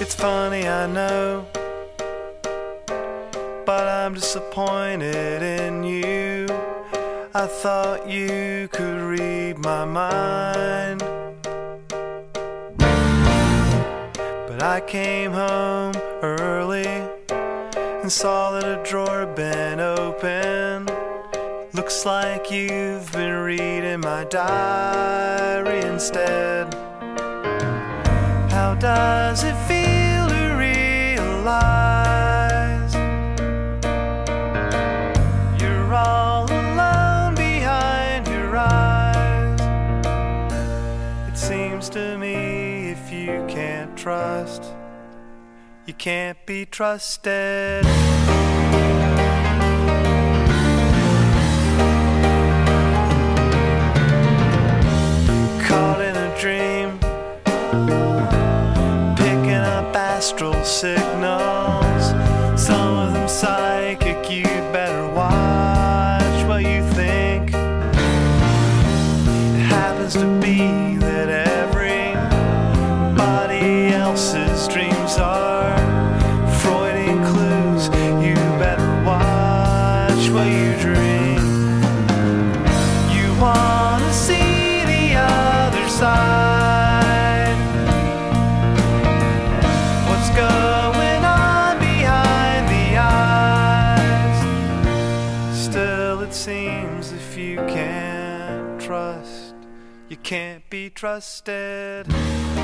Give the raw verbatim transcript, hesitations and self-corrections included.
It's funny, I know, but I'm disappointed in you. I thought you could read my mind, but I came home early and saw that a drawer had been open. Looks like you've been reading my diary instead. How does it feel to realize you're all alone behind your eyes? It seems to me if you can't trust, you can't be trusted. Caught in a dream, picking up astral signals, some of them psychic. You better watch what you think. It happens to be that everybody else's dreams are Freudian clues. You better watch what you dream. You wanna see the other side, what's going on behind the eyes. Still it seems if you can't trust, you can't be trusted.